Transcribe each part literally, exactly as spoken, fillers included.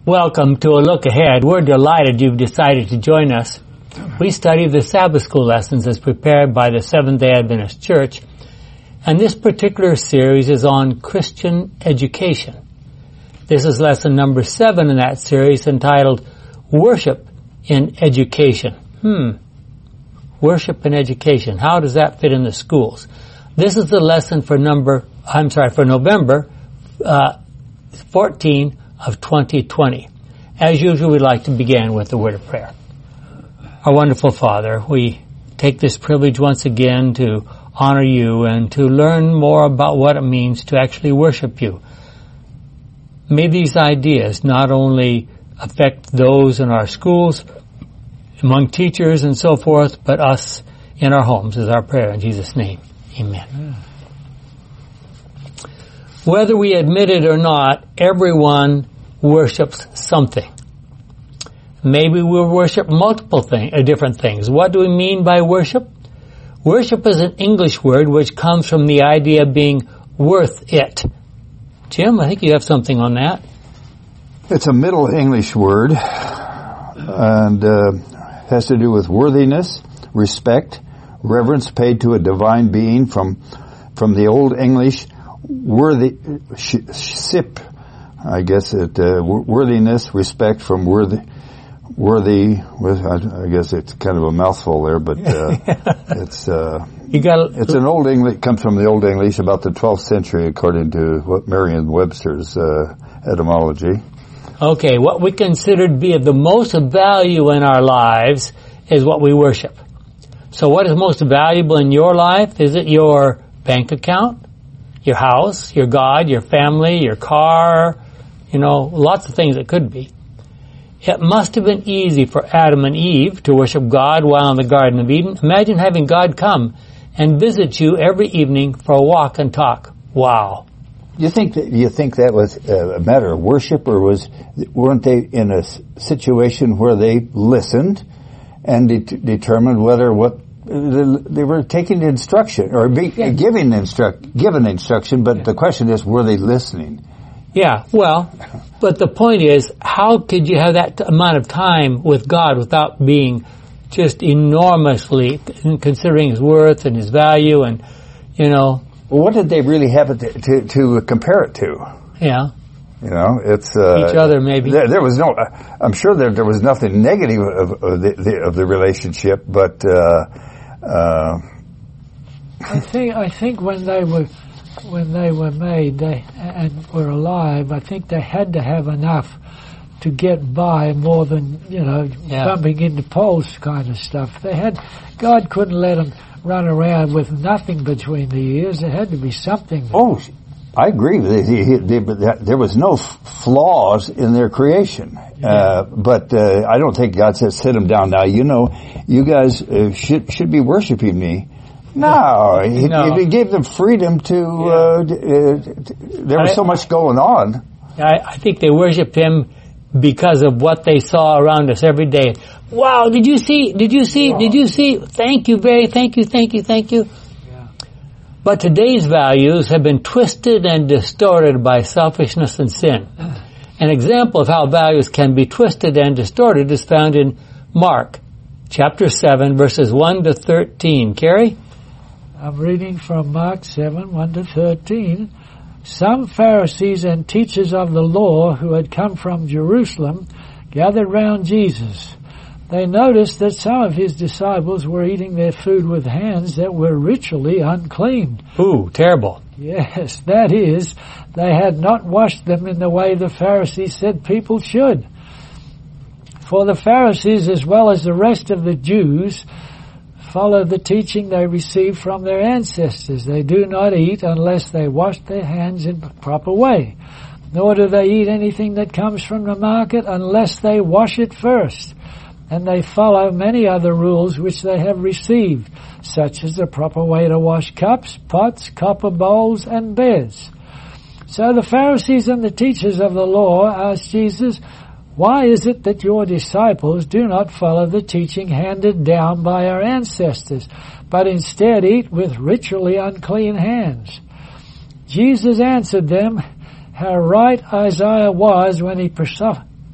Welcome to A Look Ahead. We're delighted you've decided to join us. We study the Sabbath School lessons as prepared by the Seventh-day Adventist Church, and this particular series is on Christian education. This is lesson number seven in that series, entitled Worship in Education. Hmm. Worship in Education. How does that fit in the schools? This is the lesson for number, I'm sorry, for November uh, fourteen of twenty twenty. As usual, we'd like to begin with the word of prayer. Our wonderful Father, we take this privilege once again to honor you and to learn more about what it means to actually worship you. May these ideas not only affect those in our schools, among teachers and so forth, but us in our homes is our prayer in Jesus' name. Amen. Whether we admit it or not, everyone worships something. Maybe we'll worship multiple thing, uh, different things. What do we mean by worship? Worship is an English word which comes from the idea of being worth it. Jim, I think you have something on that. It's a Middle English word and uh, has to do with worthiness, respect, reverence paid to a divine being from from the Old English worthy, sh, sip, I guess it, uh, worthiness, respect from worthy, worthy, I guess it's kind of a mouthful there, but, uh, it's, uh, you got it's an Old English, comes from the Old English about the twelfth century according to what Merriam-Webster's, uh, etymology. Okay, what we consider to be of the most value in our lives is what we worship. So what is most valuable in your life? Is it your bank account, your house, your God, your family, your car? You know, lots of things it could be. It must have been easy for Adam and Eve to worship God while in the Garden of Eden. Imagine having God come and visit you every evening for a walk and talk. Wow. You think that you think that was a matter of worship, or was weren't they in a situation where they listened and de- determined whether what they were taking instruction or be, yeah. giving instruct given instruction? But yeah. The question is, were they listening? Yeah, well, but the point is, how could you have that amount of time with God without being just enormously considering His worth and His value and, you know. Well, what did they really have it to, to, to compare it to? Yeah. You know, it's, uh. Each other, maybe. There, there was no, uh, I'm sure there, there was nothing negative of, of the, the, of the relationship, but, uh, uh. I think, I think when they were, when they were made, they, and were alive, I think they had to have enough to get by more than, you know, yeah. bumping into poles kind of stuff. They had, God couldn't let them run around with nothing between the ears. There had to be something. Oh, I agree. They, they, they, there was no flaws in their creation. Yeah. Uh, but uh, I don't think God says, sit them down now. You know, you guys uh, should should be worshiping me. No, he, no. he gave them freedom to, yeah. uh, there was I, so much going on. I, I think they worshiped Him because of what they saw around us every day. Wow, did you see, did you see, wow. did you see, thank you, very, thank you, thank you, thank you. Yeah. But today's values have been twisted and distorted by selfishness and sin. An example of how values can be twisted and distorted is found in Mark, chapter seven, verses one to thirteen. Carrie? I'm reading from Mark seven, one to thirteen. Some Pharisees and teachers of the law who had come from Jerusalem gathered round Jesus. They noticed that some of His disciples were eating their food with hands that were ritually unclean. Ooh, terrible. Yes, that is, they had not washed them in the way the Pharisees said people should. For the Pharisees, as well as the rest of the Jews, follow the teaching they received from their ancestors. They do not eat unless they wash their hands in the proper way. Nor do they eat anything that comes from the market unless they wash it first. And they follow many other rules which they have received, such as the proper way to wash cups, pots, copper bowls, and beds. So the Pharisees and the teachers of the law asked Jesus, "Why is it that your disciples do not follow the teaching handed down by our ancestors, but instead eat with ritually unclean hands?" Jesus answered them, "How right Isaiah was when he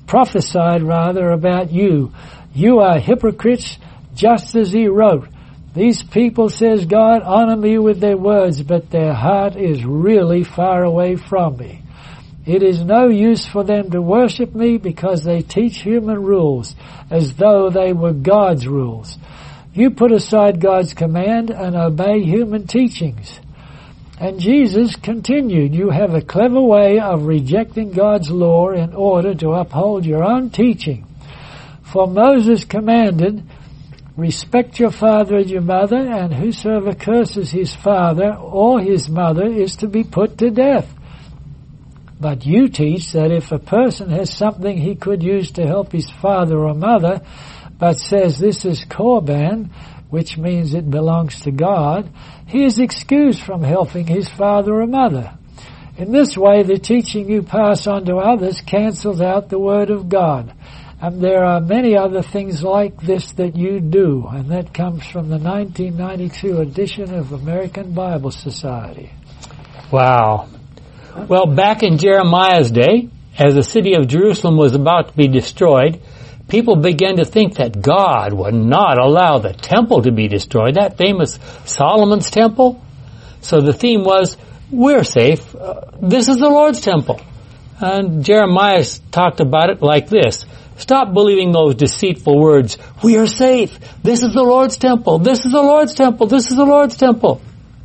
prophesied rather about you. You are hypocrites, just as he wrote. These people, says God, honor me with their words, but their heart is really far away from me. It is no use for them to worship me because they teach human rules as though they were God's rules. You put aside God's command and obey human teachings. And Jesus continued, you have a clever way of rejecting God's law in order to uphold your own teaching. For Moses commanded, respect your father and your mother, and whosoever curses his father or his mother is to be put to death. But you teach that if a person has something he could use to help his father or mother, but says this is korban, which means it belongs to God, he is excused from helping his father or mother. In this way, the teaching you pass on to others cancels out the word of God. And there are many other things like this that you do, and that comes from the nineteen ninety-two edition of American Bible Society. Wow. Well, back in Jeremiah's day, as the city of Jerusalem was about to be destroyed, people began to think that God would not allow the temple to be destroyed, that famous Solomon's temple. So the theme was, we're safe. Uh, this is the Lord's temple. And Jeremiah talked about it like this. Stop believing those deceitful words. We are safe. This is the Lord's temple. This is the Lord's temple. This is the Lord's temple.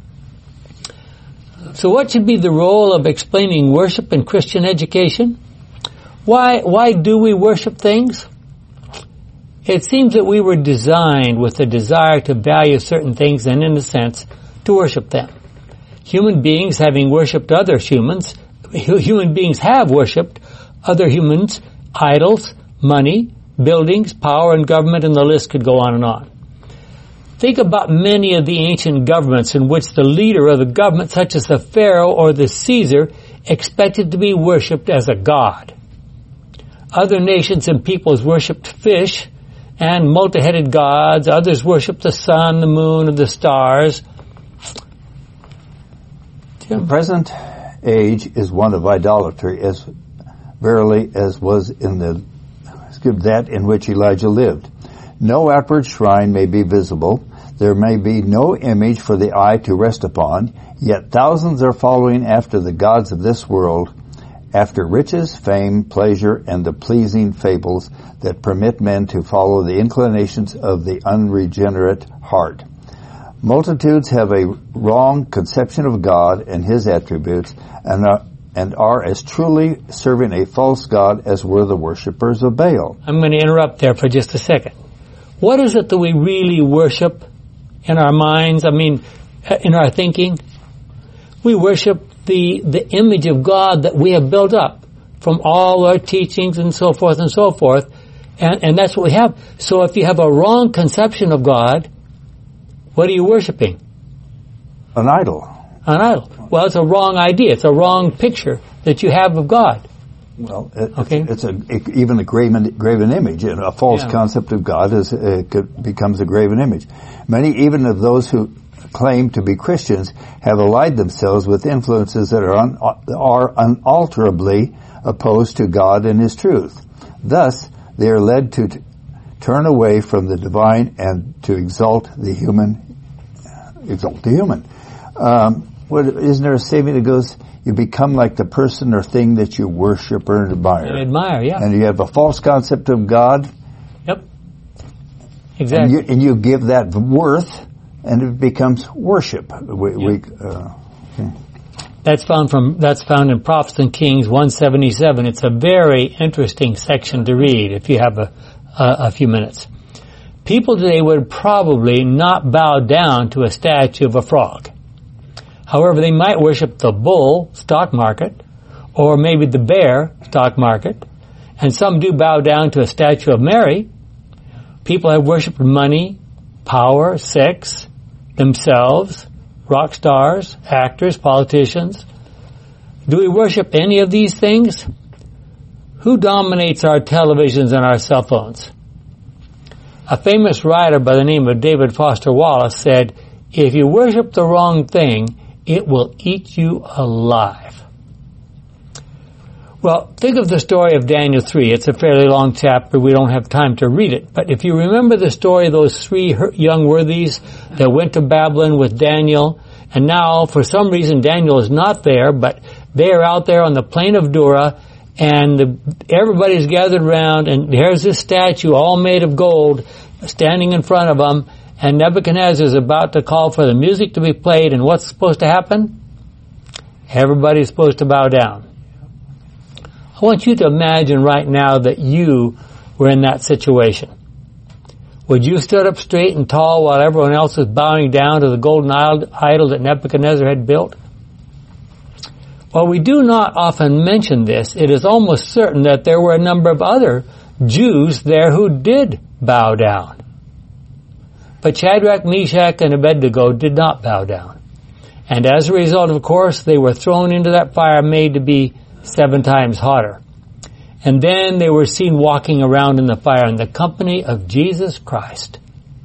So what should be the role of explaining worship in Christian education? Why, why do we worship things? It seems that we were designed with a desire to value certain things and, in a sense, to worship them. Human beings having worshipped other humans, human beings have worshipped other humans, idols, money, buildings, power, and government, and the list could go on and on. Think about many of the ancient governments in which the leader of the government, such as the Pharaoh or the Caesar, expected to be worshipped as a god. Other nations and peoples worshipped fish and multi-headed gods. Others worshipped the sun, the moon, and the stars. The present age is one of idolatry, as verily as was in the that in which Elijah lived. No outward shrine may be visible. There may be no image for the eye to rest upon. Yet thousands are following after the gods of this world, after riches, fame, pleasure, and the pleasing fables that permit men to follow the inclinations of the unregenerate heart. Multitudes have a wrong conception of God and His attributes, and are and are as truly serving a false god as were the worshippers of Baal. I'm going to interrupt there for just a second. What is it that we really worship in our minds, I mean, in our thinking? We worship the, the image of God that we have built up from all our teachings and so forth and so forth, and, and that's what we have. So if you have a wrong conception of God, what are you worshiping? An idol. An idol. Well, it's a wrong idea. It's a wrong picture that you have of God. Well, it, okay. it's, it's a it, even a graven, graven image. A false yeah. concept of God is uh, becomes a graven image. Many, even of those who claim to be Christians, have allied themselves with influences that are un, are unalterably opposed to God and His truth. Thus, they are led to t- turn away from the divine and to exalt the human. Exalt the human. Um, what, isn't there a saying that goes, you become like the person or thing that you worship or admire? And admire, yeah. And you have a false concept of God. Yep. Exactly. And you, and you give that worth, and it becomes worship. We, yep. we, uh, okay. That's found from that's found in Prophets and Kings one seventy-seven. It's a very interesting section to read if you have a, a, a few minutes. People today would probably not bow down to a statue of a frog. However, they might worship the bull stock market, or maybe the bear stock market, and some do bow down to a statue of Mary. People have worshipped money, power, sex, themselves, rock stars, actors, politicians. Do we worship any of these things? Who dominates our televisions and our cell phones? A famous writer by the name of David Foster Wallace said, if you worship the wrong thing, it will eat you alive. Well, think of the story of Daniel three. It's a fairly long chapter. We don't have time to read it. But if you remember the story of those three young worthies that went to Babylon with Daniel, and now, for some reason, Daniel is not there, but they are out there on the plain of Dura, and the, everybody's gathered around, and there's this statue all made of gold standing in front of them, and Nebuchadnezzar is about to call for the music to be played, and what's supposed to happen? Everybody's supposed to bow down. I want you to imagine right now that you were in that situation. Would you stood up straight and tall while everyone else was bowing down to the golden idol that Nebuchadnezzar had built? While we do not often mention this, it is almost certain that there were a number of other Jews there who did bow down. But Shadrach, Meshach, and Abednego did not bow down. And as a result, of course, they were thrown into that fire made to be seven times hotter. And then they were seen walking around in the fire in the company of Jesus Christ.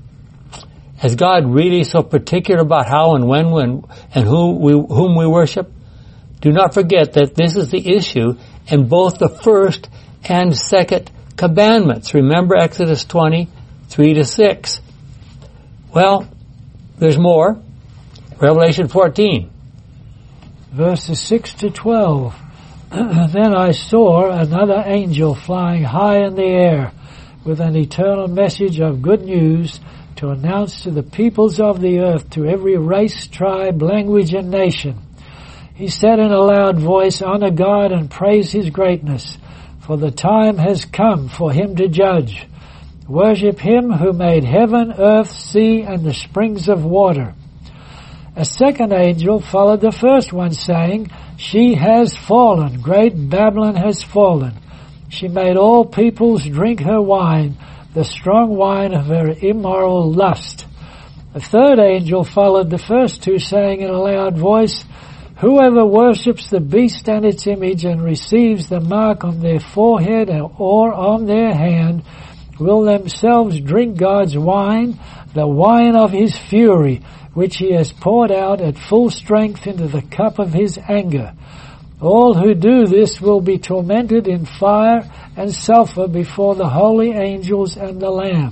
Is God really so particular about how and when, when and who we, whom we worship? Do not forget that this is the issue in both the first and second commandments. Remember Exodus twenty, three to six. Well, there's more. Revelation fourteen. Verses six to twelve. Then I saw another angel flying high in the air with an eternal message of good news to announce to the peoples of the earth, to every race, tribe, language, and nation. He said in a loud voice, "Honor God and praise His greatness, for the time has come for Him to judge. Worship Him who made heaven, earth, sea, and the springs of water." A second angel followed the first one, saying, "She has fallen, great Babylon has fallen. She made all peoples drink her wine, the strong wine of her immoral lust." A third angel followed the first two, saying in a loud voice, "Whoever worships the beast and its image and receives the mark on their forehead or on their hand will themselves drink God's wine, the wine of His fury, which He has poured out at full strength into the cup of His anger. All who do this will be tormented in fire and sulfur before the holy angels and the Lamb.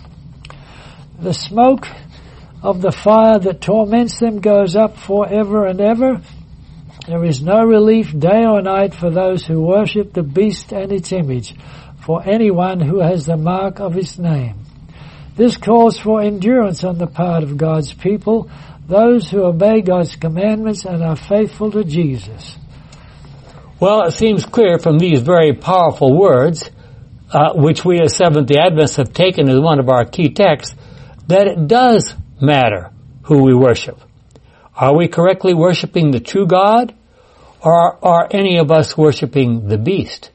The smoke of the fire that torments them goes up forever and ever. There is no relief day or night for those who worship the beast and its image, for anyone who has the mark of its name. This calls for endurance on the part of God's people, those who obey God's commandments and are faithful to Jesus." Well, it seems clear from these very powerful words, uh, which we as Seventh-day Adventists have taken as one of our key texts, that it does matter who we worship. Are we correctly worshiping the true God, or are any of us worshiping the beast?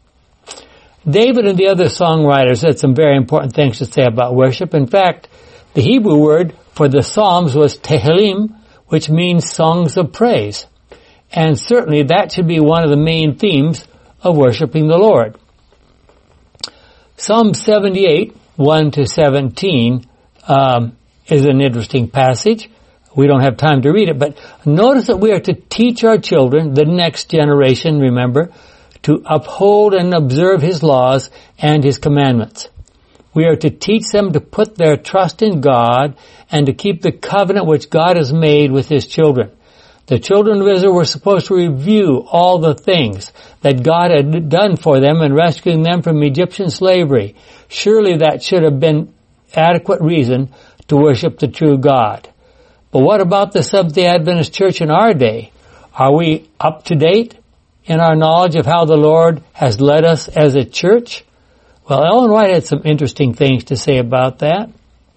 David and the other songwriters had some very important things to say about worship. In fact, the Hebrew word for the Psalms was Tehillim, which means songs of praise. And certainly that should be one of the main themes of worshiping the Lord. Psalm seventy-eight, one to seventeen, um, is an interesting passage. We don't have time to read it, but notice that we are to teach our children, the next generation, remember, to uphold and observe His laws and His commandments. We are to teach them to put their trust in God and to keep the covenant which God has made with His children. The children of Israel were supposed to review all the things that God had done for them in rescuing them from Egyptian slavery. Surely that should have been adequate reason to worship the true God. But what about the Seventh-day Adventist Church in our day? Are we up to date in our knowledge of how the Lord has led us as a church? Well, Ellen White had some interesting things to say about that.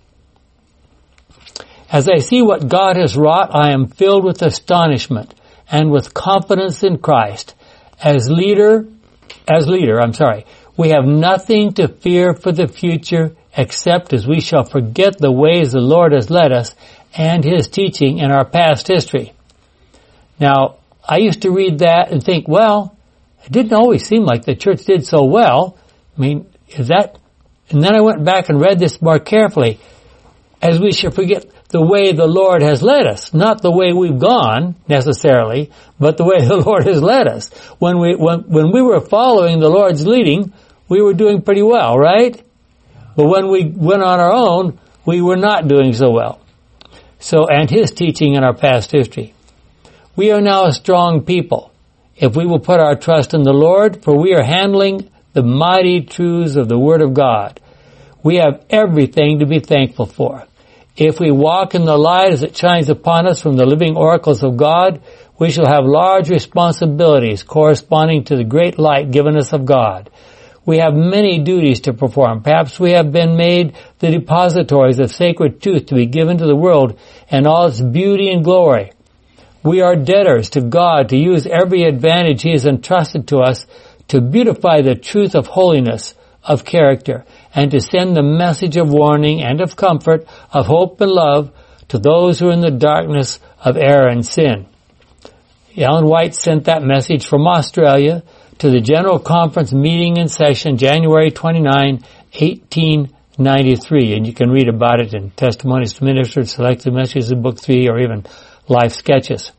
"As I see what God has wrought, I am filled with astonishment and with confidence in Christ. As leader, as leader, I'm sorry, we have nothing to fear for the future except as we shall forget the ways the Lord has led us and His teaching in our past history." Now, I used to read that and think, well, it didn't always seem like the church did so well. I mean, is that... And then I went back and read this more carefully. As we should forget the way the Lord has led us. Not the way we've gone, necessarily, but the way the Lord has led us. When we, when, when we were following the Lord's leading, we were doing pretty well, right? But when we went on our own, we were not doing so well. So, and His teaching in our past history. We are now a strong people, if we will put our trust in the Lord, for we are handling the mighty truths of the Word of God. We have everything to be thankful for. If we walk in the light as it shines upon us from the living oracles of God, we shall have large responsibilities corresponding to the great light given us of God. We have many duties to perform. Perhaps we have been made the depositories of sacred truth to be given to the world in all its beauty and glory. We are debtors to God to use every advantage He has entrusted to us to beautify the truth of holiness, of character, and to send the message of warning and of comfort, of hope and love to those who are in the darkness of error and sin. Ellen White sent that message from Australia to the General Conference meeting in session January twenty-ninth, eighteen ninety-three, and you can read about it in Testimonies to Ministers, Selected Messages in Book three, or even Life Sketches.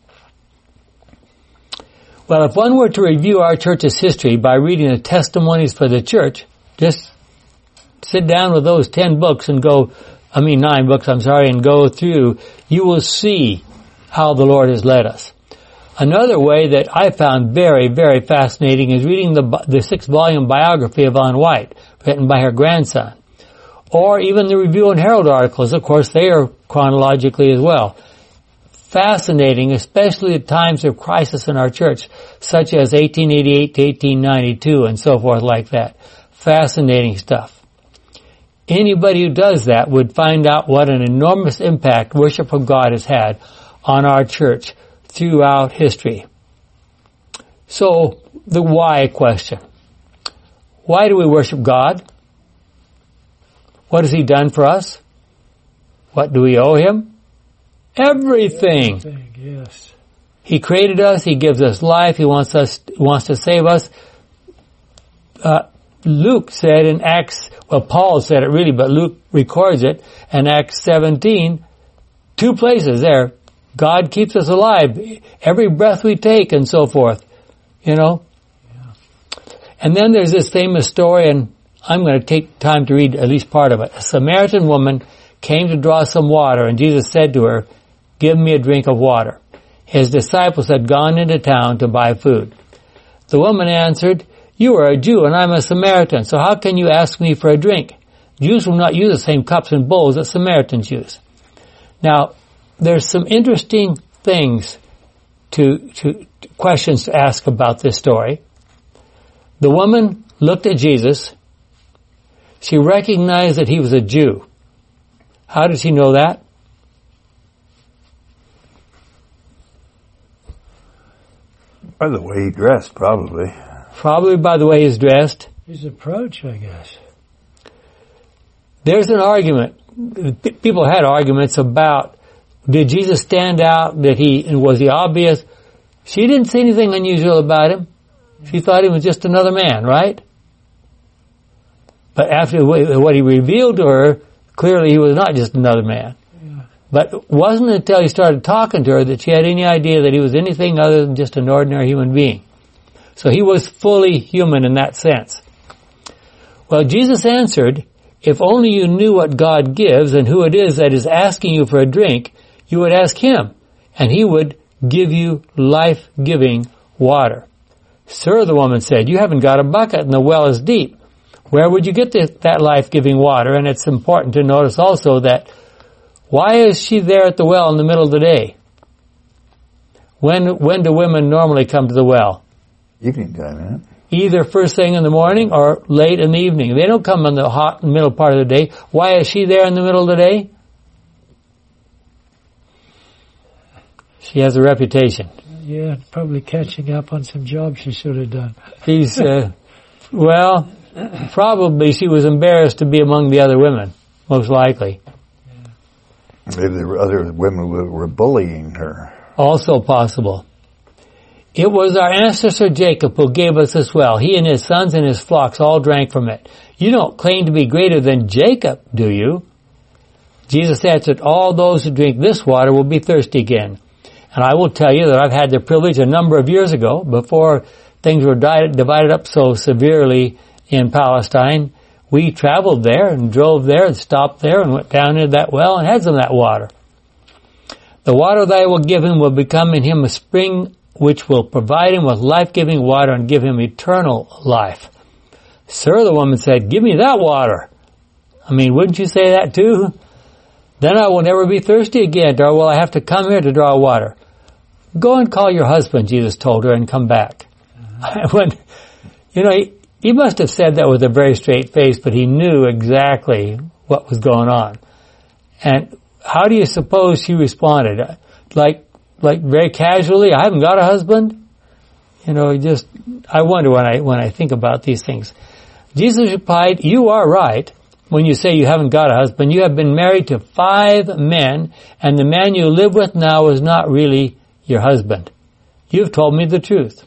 Well, if one were to review our church's history by reading the Testimonies for the Church, just sit down with those ten books and go, I mean nine books, I'm sorry, and go through, you will see how the Lord has led us. Another way that I found very, very fascinating is reading the, the six-volume biography of Ellen White, written by her grandson. Or even the Review and Herald articles. Of course, they are chronologically as well. Fascinating, especially at times of crisis in our church, such as eighteen eighty-eight to eighteen ninety-two and so forth like that. Fascinating stuff. Anybody who does that would find out what an enormous impact worship of God has had on our church throughout history. So, the why question. Why do we worship God? What has He done for us? What do we owe Him? Everything. Everything, yes. He created us. He gives us life. He wants us, wants to save us. Uh, Luke said in Acts, well, Paul said it really, but Luke records it in Acts seventeen, two places there. God keeps us alive, every breath we take and so forth, you know. Yeah. And then there's this famous story, and I'm going to take time to read at least part of it. A Samaritan woman came to draw some water, and Jesus said to her, "Give me a drink of water." His disciples had gone into town to buy food. The woman answered, "You are a Jew, and I'm a Samaritan, so how can you ask me for a drink?" Jews will not use the same cups and bowls that Samaritans use. Now, there's some interesting things to, to, to questions to ask about this story. The woman looked at Jesus. She recognized that He was a Jew. How did she know that? By the way he dressed, probably. Probably by the way he's dressed. His approach, I guess. There's an argument. People had arguments about, did Jesus stand out? Did he, was he obvious? She didn't see anything unusual about him. She thought he was just another man, right? But after what He revealed to her, clearly he was not just another man. Yeah. But it wasn't until He started talking to her that she had any idea that He was anything other than just an ordinary human being. So He was fully human in that sense. Well, Jesus answered, "If only you knew what God gives and who it is that is asking you for a drink, you would ask Him, and He would give you life-giving water." "Sir," the woman said, "you haven't got a bucket and the well is deep. Where would you get this, that life-giving water?" And it's important to notice also that, why is she there at the well in the middle of the day? When, when do women normally come to the well? Evening time, isn't it? Either first thing in the morning or late in the evening. They don't come in the hot middle part of the day. Why is she there in the middle of the day? She has a reputation. Yeah, probably catching up on some jobs she should have done. She's, uh, well, probably she was embarrassed to be among the other women, most likely. Maybe the other women were bullying her. Also possible. It was our ancestor Jacob who gave us this well. He and his sons and his flocks all drank from it. You don't claim to be greater than Jacob, do you? Jesus answered, all those who drink this water will be thirsty again. And I will tell you that I've had the privilege a number of years ago, before things were divided up so severely in Palestine, we traveled there and drove there and stopped there and went down into that well and had some of that water. The water that I will give him will become in him a spring which will provide him with life-giving water and give him eternal life. Sir, the woman said, give me that water. I mean, wouldn't you say that too? Then I will never be thirsty again, or will I have to come here to draw water? Go and call your husband, Jesus told her, and come back. Uh-huh. When, you know, he, he must have said that with a very straight face, but he knew exactly what was going on. And how do you suppose she responded? Like, like very casually, I haven't got a husband? You know, just, I wonder when I, when I think about these things. Jesus replied, you are right when you say you haven't got a husband. You have been married to five men, and the man you live with now is not really your husband. You've told me the truth.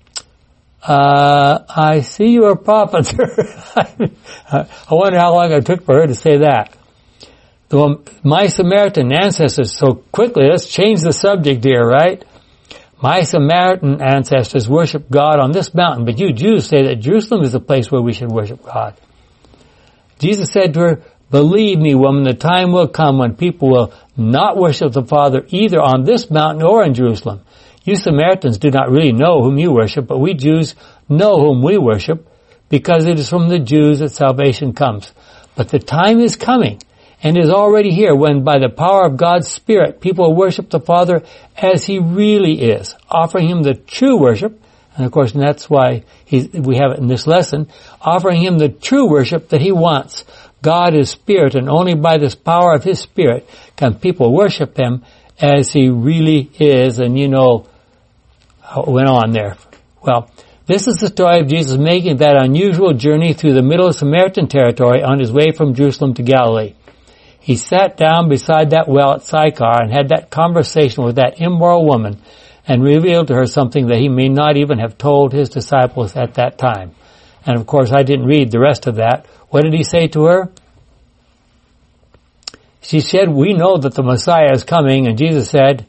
Uh, I see you're a prophet, sir. I wonder how long it took for her to say that. The, my Samaritan ancestors, so quickly, let's change the subject here, right? My Samaritan ancestors worship God on this mountain, but you Jews say that Jerusalem is the place where we should worship God. Jesus said to her, believe me, woman, the time will come when people will not worship the Father either on this mountain or in Jerusalem. You Samaritans do not really know whom you worship, but we Jews know whom we worship, because it is from the Jews that salvation comes. But the time is coming, and is already here, when by the power of God's Spirit, people worship the Father as He really is, offering Him the true worship. And of course, and that's why he's, we have it in this lesson, offering Him the true worship that He wants. God is Spirit, and only by this power of His Spirit can people worship Him as He really is. And you know how it went on there. Well, this is the story of Jesus making that unusual journey through the middle of Samaritan territory on His way from Jerusalem to Galilee. He sat down beside that well at Sychar and had that conversation with that immoral woman and revealed to her something that He may not even have told His disciples at that time. And of course, I didn't read the rest of that. What did He say to her? She said, we know that the Messiah is coming, and Jesus said,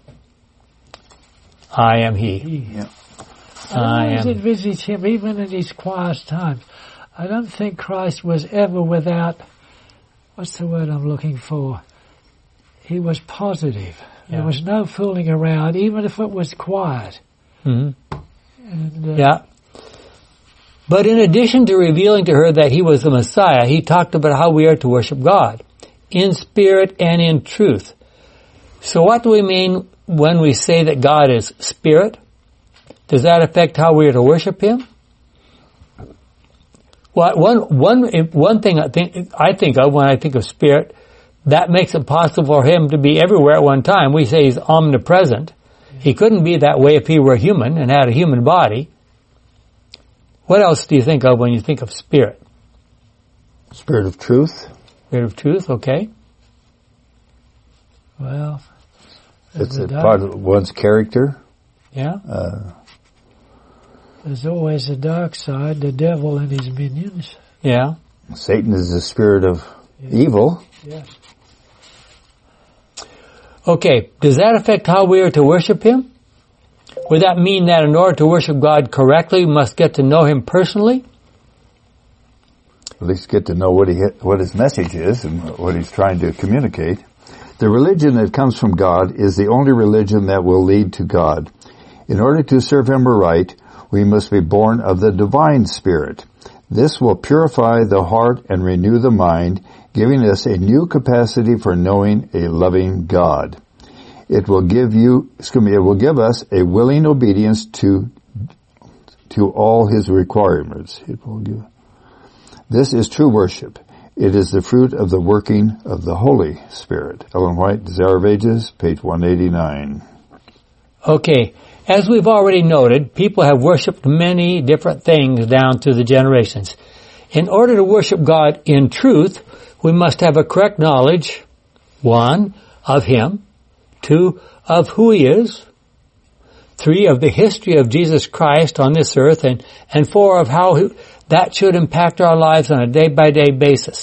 I am He. Yeah. I, I always am. envisage Him, even in His quiet times. I don't think Christ was ever without, what's the word I'm looking for? He was positive. Yeah. There was no fooling around, even if it was quiet. Mm-hmm. And, uh, yeah. But in addition to revealing to her that He was the Messiah, He talked about how we are to worship God, in spirit and in truth. So what do we mean when we say that God is spirit? Does that affect how we are to worship Him? Well, one, one, one thing I think, I think of when I think of spirit, that makes it possible for Him to be everywhere at one time. We say He's omnipresent. He couldn't be that way if He were human and had a human body. What else do you think of when you think of spirit? Spirit of truth. Spirit of truth, okay. Well, it's a part of one's character. Yeah. Uh, There's always a dark side, the devil and his minions. Yeah. Satan is the spirit of yes. evil. Yes. Okay, does that affect how we are to worship Him? Would that mean that in order to worship God correctly, we must get to know Him personally? At least get to know what he what His message is and what He's trying to communicate. The religion that comes from God is the only religion that will lead to God. In order to serve Him aright, we must be born of the divine Spirit. This will purify the heart and renew the mind, giving us a new capacity for knowing a loving God. It will give you, excuse me, it will give us a willing obedience to, to all His requirements. It will give. This is true worship. It is the fruit of the working of the Holy Spirit. Ellen White, Desire of Ages, page one eighty-nine. Okay. As we've already noted, people have worshipped many different things down through the generations. In order to worship God in truth, we must have a correct knowledge, one, of Him, two, of who He is, three, of the history of Jesus Christ on this earth, and, and four, of how he, that should impact our lives on a day-by-day basis.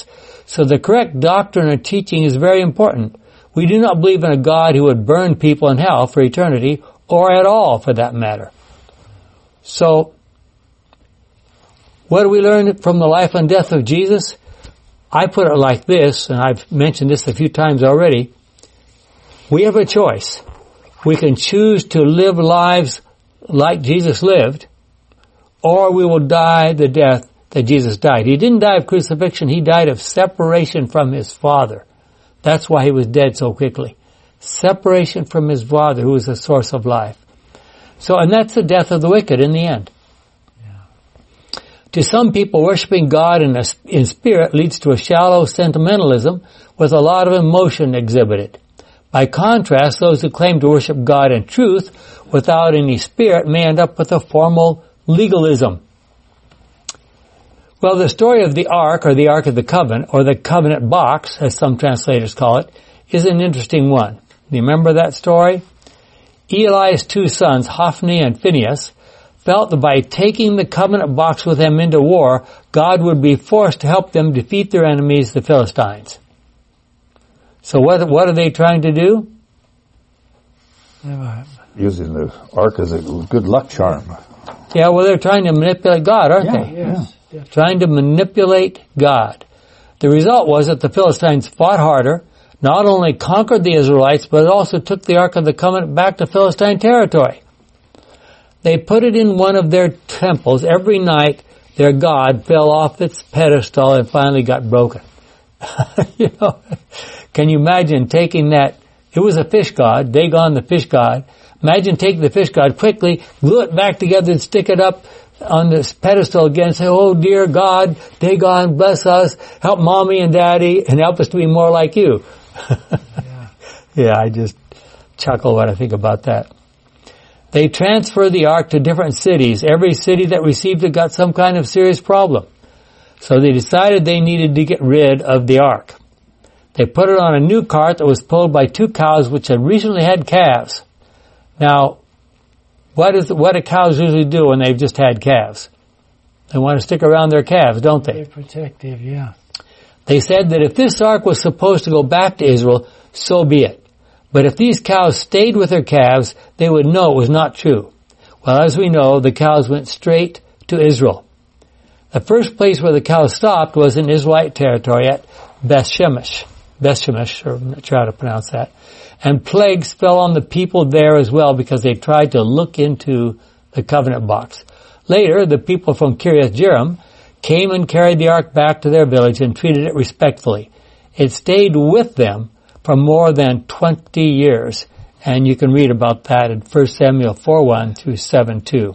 So the correct doctrine and teaching is very important. We do not believe in a God who would burn people in hell for eternity, or at all for that matter. So, what do we learn from the life and death of Jesus? I put it like this, and I've mentioned this a few times already. We have a choice. We can choose to live lives like Jesus lived, or we will die the death that Jesus died. He didn't die of crucifixion. He died of separation from his Father. That's why he was dead so quickly. Separation from his Father, who is the source of life. So, and that's the death of the wicked in the end. Yeah. To some people, worshiping God in, a, in spirit leads to a shallow sentimentalism with a lot of emotion exhibited. By contrast, those who claim to worship God in truth without any spirit may end up with a formal legalism. Well, the story of the Ark, or the Ark of the Covenant, or the Covenant Box, as some translators call it, is an interesting one. Do you remember that story? Eli's two sons, Hophni and Phinehas, felt that by taking the Covenant Box with them into war, God would be forced to help them defeat their enemies, the Philistines. So what, what are they trying to do? Using the Ark as a good luck charm. Yeah, well, they're trying to manipulate God, aren't yeah, they? Yes. Yeah. Trying to manipulate God. The result was that the Philistines fought harder, not only conquered the Israelites, but also took the Ark of the Covenant back to Philistine territory. They put it in one of their temples. Every night, their God fell off its pedestal and finally got broken. You know, can you imagine taking that? It was a fish god, Dagon the fish god. Imagine taking the fish god quickly, glue it back together and stick it up on this pedestal again and say, oh dear God, Dagon, bless us, help mommy and daddy, and help us to be more like you. Yeah. Yeah, I just chuckle when I think about that. They transferred the ark to different cities. Every city that received it got some kind of serious problem. So they decided they needed to get rid of the ark. They put it on a new cart that was pulled by two cows which had recently had calves. Now, what is what do cows usually do when they've just had calves? They want to stick around their calves, don't they? They're protective, yeah. They said that if this ark was supposed to go back to Israel, so be it. But if these cows stayed with their calves, they would know it was not true. Well, as we know, the cows went straight to Israel. The first place where the cows stopped was in Israelite territory at Beth-Shemesh. Beth-Shemesh, or I'm not sure how to pronounce that. And plagues fell on the people there as well because they tried to look into the covenant box. Later, the people from Kiriath Jearim came and carried the ark back to their village and treated it respectfully. It stayed with them for more than twenty years. And you can read about that in First Samuel four one through seven two.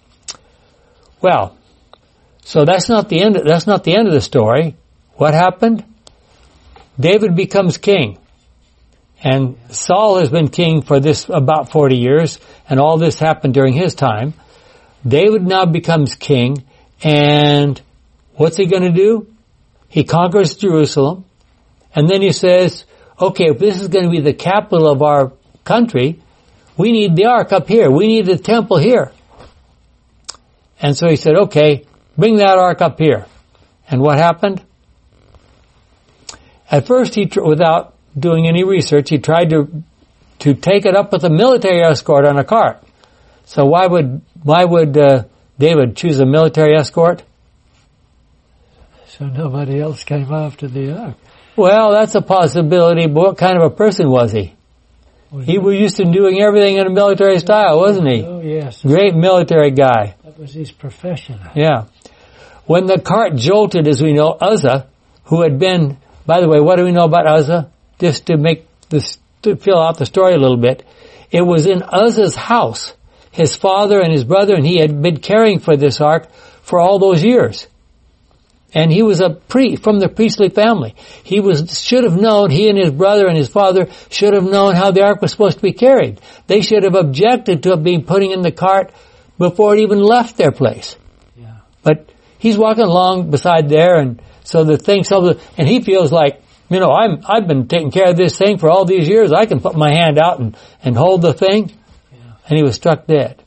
Well, so that's not the end, that's not the end of the story. What happened? David becomes king. And Saul has been king for this about forty years, and all this happened during his time. David now becomes king, and what's he going to do? He conquers Jerusalem, and then he says, okay, if this is going to be the capital of our country, we need the ark up here. We need the temple here. And so he said, okay, bring that ark up here. And what happened? At first, he, without doing any research, he tried to to take it up with a military escort on a cart. So why would why would uh, David choose a military escort? So nobody else came after the ark. Well, that's a possibility, but what kind of a person was he? Was he was used to doing everything in a military style, wasn't he? Oh, yes. Great military guy. That was his profession. Yeah. When the cart jolted, as we know, Uzzah, who had been, by the way, what do we know about Uzzah? Just to make this, to fill out the story a little bit. It was in Uzzah's house. His father and his brother and he had been caring for this ark for all those years. And he was a priest from the priestly family. He was, should have known, he and his brother and his father should have known how the ark was supposed to be carried. They should have objected to it being put in the cart before it even left their place. Yeah. But he's walking along beside there, and so the thing, so and he feels like, you know, I'm, I've been taking care of this thing for all these years. I can put my hand out and, and hold the thing. Yeah. And he was struck dead.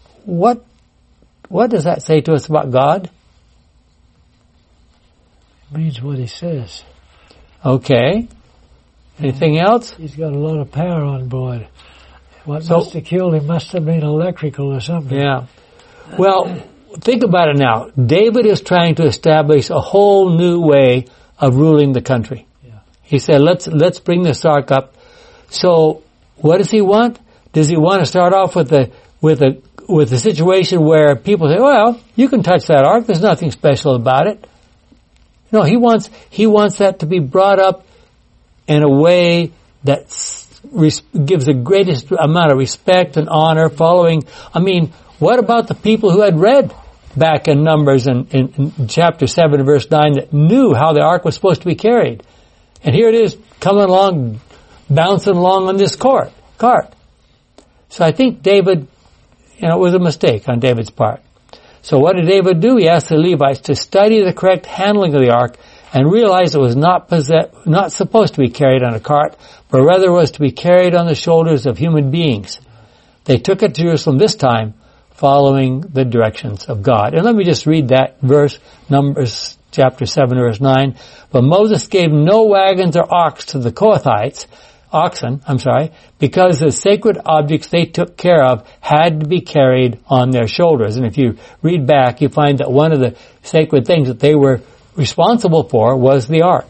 What, what does that say to us about God? means what he says. Okay. Anything else? He's got a lot of power on board. What So- must have killed him must have been electrical or something. Yeah. Well, think about it now. David is trying to establish a whole new way of ruling the country. Yeah. He said, let's, let's bring this ark up. So, what does he want? Does he want to start off with a, with a, with a situation where people say, well, you can touch that ark. There's nothing special about it. No, he wants, he wants that to be brought up in a way that res- gives the greatest amount of respect and honor following. I mean, what about the people who had read back in Numbers and in, in chapter seven verse nine that knew how the ark was supposed to be carried? And here it is coming along, bouncing along on this cart. cart. So I think David, you know, it was a mistake on David's part. So what did David do? He asked the Levites to study the correct handling of the ark and realize it was not possess- not supposed to be carried on a cart, but rather was to be carried on the shoulders of human beings. They took it to Jerusalem this time, following the directions of God. And let me just read that verse, Numbers chapter seven, verse nine. But Moses gave no wagons or ox to the Kohathites, oxen, I'm sorry, because the sacred objects they took care of had to be carried on their shoulders. And if you read back, you find that one of the sacred things that they were responsible for was the ark.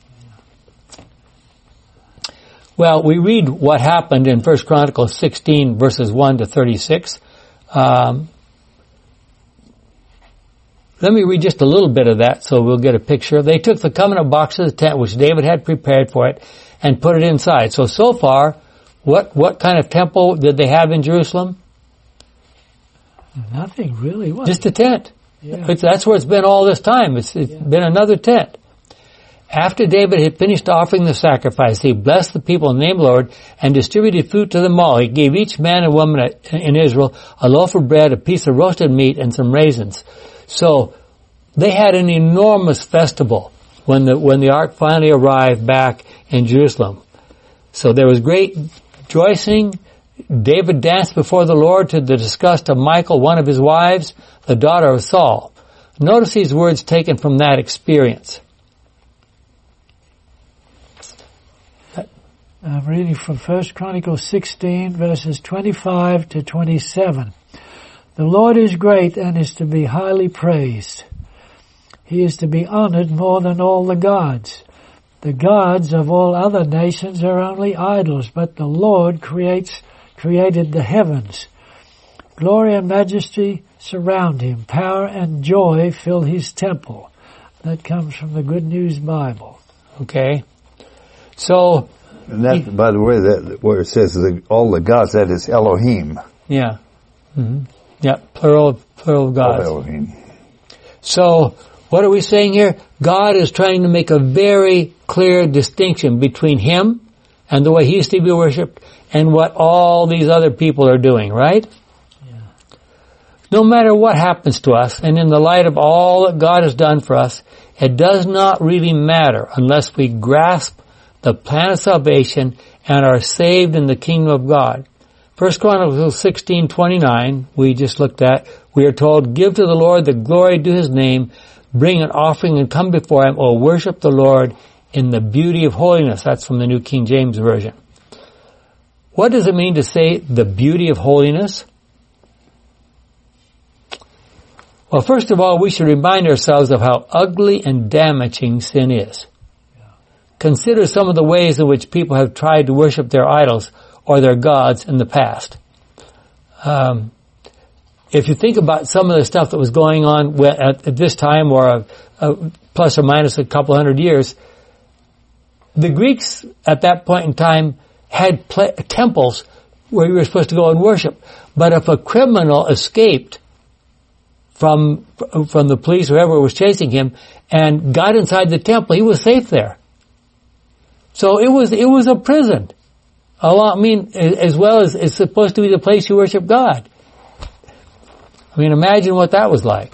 Well, we read what happened in First Chronicles sixteen, verses one to thirty-six. Um, let me read just a little bit of that so we'll get a picture. They took the covenant box of the tent which David had prepared for it and put it inside. So, so far, what, what kind of temple did they have in Jerusalem? Nothing really. What? Just a tent. Yeah. It's, that's where it's been all this time. It's, it's Yeah. been another tent. After David had finished offering the sacrifice, he blessed the people in the name of the Lord and distributed food to them all. He gave each man and woman in Israel a loaf of bread, a piece of roasted meat, and some raisins. So they had an enormous festival when the when the ark finally arrived back in Jerusalem. So there was great rejoicing. David danced before the Lord to the disgust of Michal, one of his wives, the daughter of Saul. Notice these words taken from that experience. I'm reading from First Chronicles sixteen, verses twenty-five to twenty-seven. The Lord is great and is to be highly praised. He is to be honored more than all the gods. The gods of all other nations are only idols, but the Lord creates, created the heavens. Glory and majesty surround him. Power and joy fill his temple. That comes from the Good News Bible. Okay. So, And that, by the way, that where it says the, all the gods, that is Elohim. yeah. Mm-hmm. Yeah, plural, plural of gods. Oh, Elohim. So, what are we saying here? God is trying to make a very clear distinction between him and the way he is to be worshipped and what all these other people are doing, right? Yeah. No matter what happens to us, and in the light of all that God has done for us, it does not really matter unless we grasp the plan of salvation and are saved in the kingdom of God. First Chronicles sixteen twenty-nine, we just looked at, we are told, give to the Lord the glory due his name, bring an offering and come before him, or worship the Lord in the beauty of holiness. That's from the New King James Version. What does it mean to say the beauty of holiness? Well, first of all, we should remind ourselves of how ugly and damaging sin is. Consider some of the ways in which people have tried to worship their idols or their gods in the past. Um, if you think about some of the stuff that was going on at, at this time, or a, a plus or minus a couple hundred years, the Greeks at that point in time had pla- temples where you were supposed to go and worship. But if a criminal escaped from from the police, whoever was chasing him, and got inside the temple, he was safe there. So it was it was a prison. A lot, I mean, as well as it's supposed to be the place you worship God. I mean, imagine what that was like.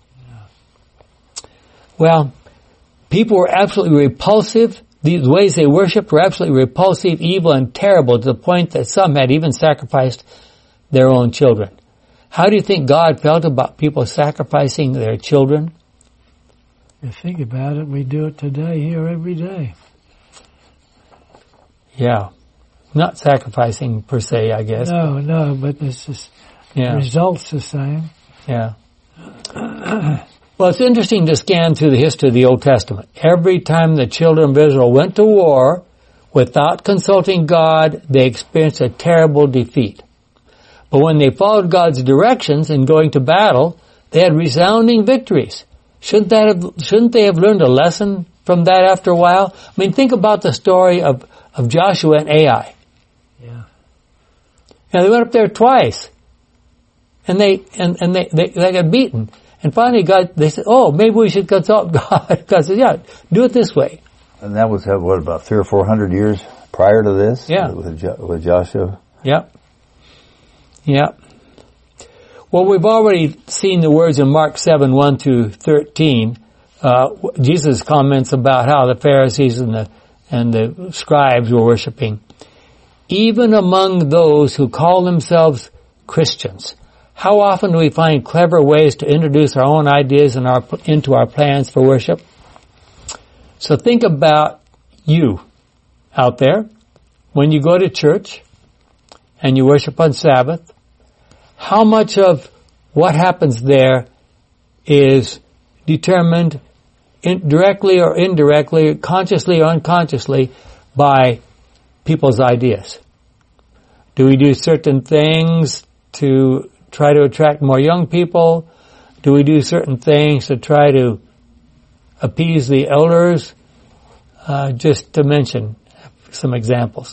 Well, people were absolutely repulsive. The ways they worshipped were absolutely repulsive, evil, and terrible, to the point that some had even sacrificed their own children. How do you think God felt about people sacrificing their children? You think about it, we do it today here every day. Yeah. Not sacrificing per se, I guess. No, no, but it's just, yeah. the result's the same. Yeah. Well, it's interesting to scan through the history of the Old Testament. Every time the children of Israel went to war without consulting God, they experienced a terrible defeat. But when they followed God's directions in going to battle, they had resounding victories. Shouldn't that have, shouldn't they have learned a lesson from that after a while? I mean, think about the story of, of Joshua and Ai. Yeah. Now, they went up there twice. And they, and, and they, they, they got beaten. And finally God, they said, oh, maybe we should consult God. God said, yeah, do it this way. And that was, what, about three or four hundred years prior to this? Yeah. With, jo- with Joshua? Yep. Yep. Well, we've already seen the words in Mark seven, one through thirteen. Uh, Jesus comments about how the Pharisees and the, and the scribes were worshiping. Even among those who call themselves Christians, how often do we find clever ways to introduce our own ideas in our, into our plans for worship? So think about you out there when you go to church and you worship on Sabbath. How much of what happens there is determined in, directly or indirectly, consciously or unconsciously, by people's ideas? Do we do certain things to try to attract more young people? Do we do certain things to try to appease the elders? Uh, just to mention some examples.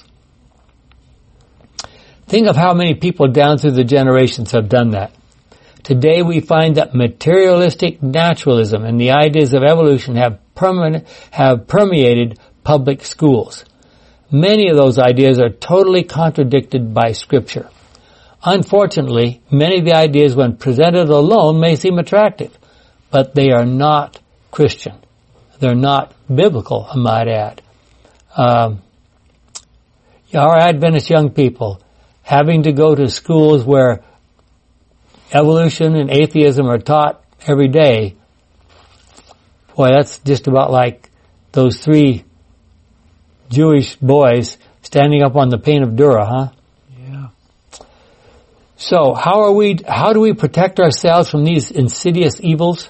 Think of how many people down through the generations have done that. Today we find that materialistic naturalism and the ideas of evolution have permanent, have permeated public schools. Many of those ideas are totally contradicted by Scripture. Unfortunately, many of the ideas when presented alone may seem attractive, but they are not Christian. They're not biblical, I might add. Um, our Adventist young people having to go to schools where evolution and atheism are taught every day, boy, that's just about like those three Jewish boys standing up on the plain of Dura, huh? Yeah. So, how are we, how do we protect ourselves from these insidious evils?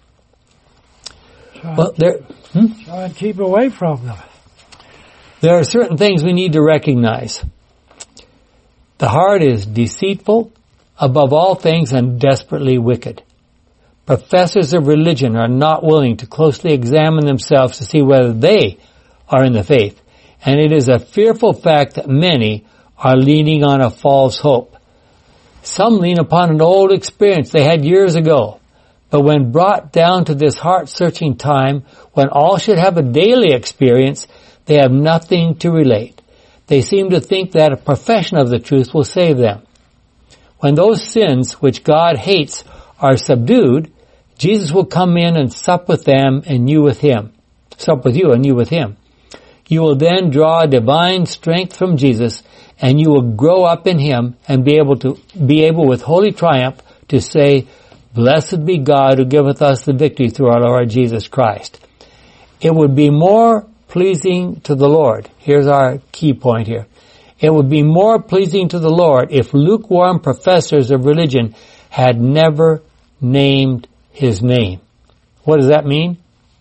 Try, well, there, hmm? try and keep away from them. There are certain things we need to recognize. The heart is deceitful, above all things, and desperately wicked. Professors of religion are not willing to closely examine themselves to see whether they are in the faith. And it is a fearful fact that many are leaning on a false hope. Some lean upon an old experience they had years ago. But when brought down to this heart-searching time, when all should have a daily experience, they have nothing to relate. They seem to think that a profession of the truth will save them. When those sins which God hates are subdued, Jesus will come in and sup with them and you with Him. Sup with you and you with Him. You will then draw divine strength from Jesus, and you will grow up in Him and be able to, be able with holy triumph to say, "Blessed be God who giveth us the victory through our Lord Jesus Christ." It would be more pleasing to the Lord. Here's our key point here. It would be more pleasing to the Lord if lukewarm professors of religion had never named His name. What does that mean?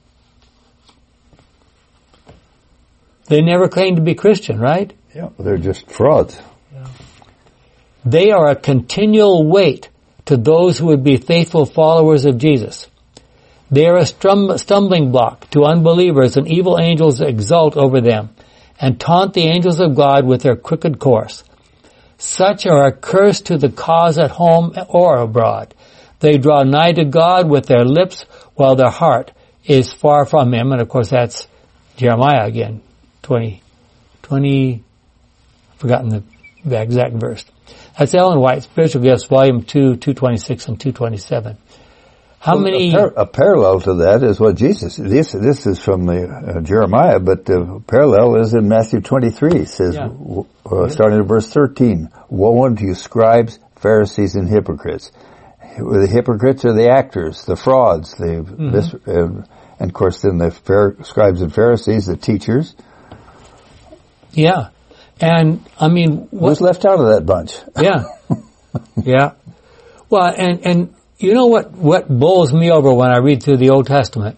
They never claimed to be Christian, right? Yeah, they're just frauds. Yeah. They are a continual weight to those who would be faithful followers of Jesus. They are a strum- stumbling block to unbelievers, and evil angels exult over them and taunt the angels of God with their crooked course. Such are a curse to the cause at home or abroad. They draw nigh to God with their lips while their heart is far from Him. And of course that's Jeremiah again, twenty, twenty, I've forgotten the, the exact verse. That's Ellen White, Spiritual Gifts, Volume two, two twenty-six and two twenty-seven. How well, many... A, par- a parallel to that is what Jesus, this this is from the uh, Jeremiah, but the parallel is in Matthew twenty-three. It says, Yeah. uh, starting at verse thirteen, "Woe unto you, scribes, Pharisees, and hypocrites, the hypocrites are the actors, the frauds, the Mm-hmm. this, uh, and of course then the Phar- scribes and Pharisees, the teachers. Yeah. And, I mean, what, Who's left out of that bunch? yeah. Yeah. Well, and, and you know what, what bowls me over when I read through the Old Testament?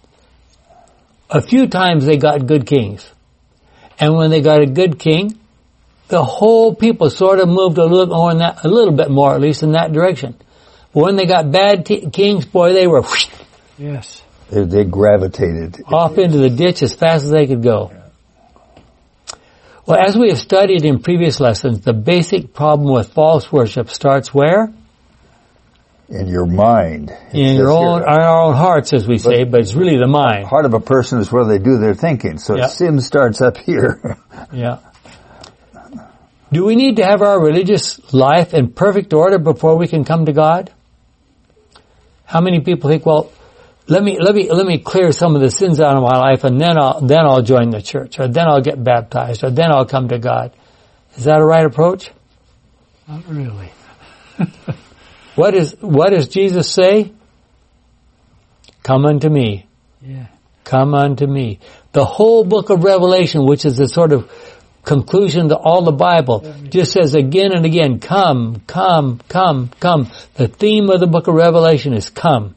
A few times they got good kings. And when they got a good king, the whole people sort of moved a little more in that, a little bit more at least in that direction. But when they got bad t- kings, boy, they were whoosh, Yes. They, they gravitated. off into the ditch as fast as they could go. Well, as we have studied in previous lessons, the basic problem with false worship starts where? In your mind. It In says your own, here, our own hearts, as we say, but it's really the mind. heart of a person is where they do their thinking. So Yeah. sin starts up here. Yeah. Do we need to have our religious life in perfect order before we can come to God? How many people think, well, let me, let me, let me clear some of the sins out of my life and then I'll, then I'll join the church or then I'll get baptized or then I'll come to God. Is that a right approach? Not really. What is, what does Jesus say? Come unto me. Yeah. Come unto me. The whole book of Revelation, which is the sort of conclusion to all the Bible, just says again and again, come, come, come, come. The theme of the book of Revelation is come.